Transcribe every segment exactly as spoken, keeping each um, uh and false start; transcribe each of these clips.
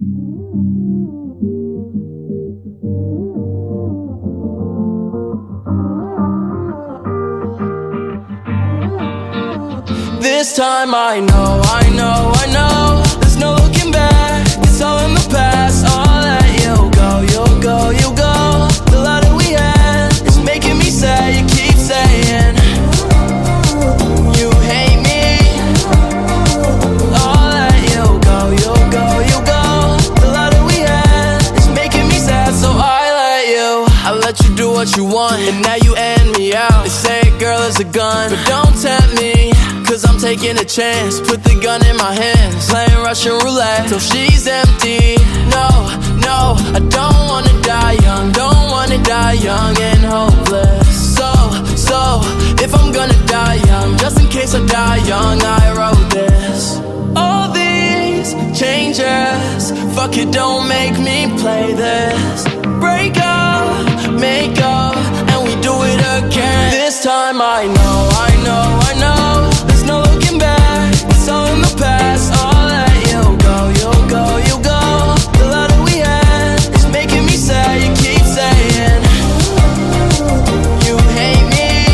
This time I know, I know, I know there's no looking back, it's all in the past. I'll let you go, you'll go, you'll go. The love that we had is making me sad. You keep saying you hate me. I'll let you go, you'll go, you'll go. The love that we had is making me sad, so I let you. I let you do what you want, and now you end me out. They say a girl is a gun, but don't tempt me, cause I'm taking a chance. Put the gun in my hands, playing Russian roulette till she's empty. No, no, I don't wanna die young, don't wanna die young and hopeless. So, so, if I'm gonna die young, just in case I die young, I wrote this. All these changes, fuck it, don't make me play this. Break up, make up, and we do it again. This time I know, I know, I know there's no looking back, it's all in the past. I'll let you go, you'll go, you'll go. The love that we had is making me sad. You keep saying you hate me.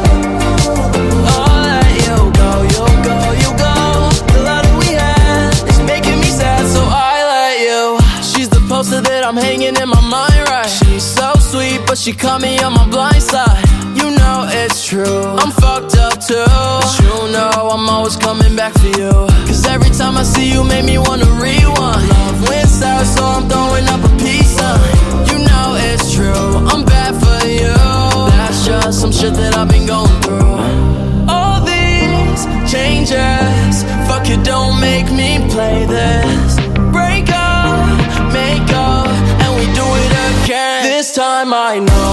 I'll let you go, you'll go, you'll go. The love that we had is making me sad, so I let you. She's the poster that I'm hanging in my mind, right? She's so sweet, but she caught me on my blind side. You know it's true, I'm fucked up too, but you know I'm always coming back for you. Cause every time I see you make me wanna rewind. Love went sour, so I'm throwing up a peace sign. You know it's true, I'm bad for you. That's just some shit that I've been going through. All these changes, fuck it, don't make me play this. Break up, make up, and we do it again. This time I know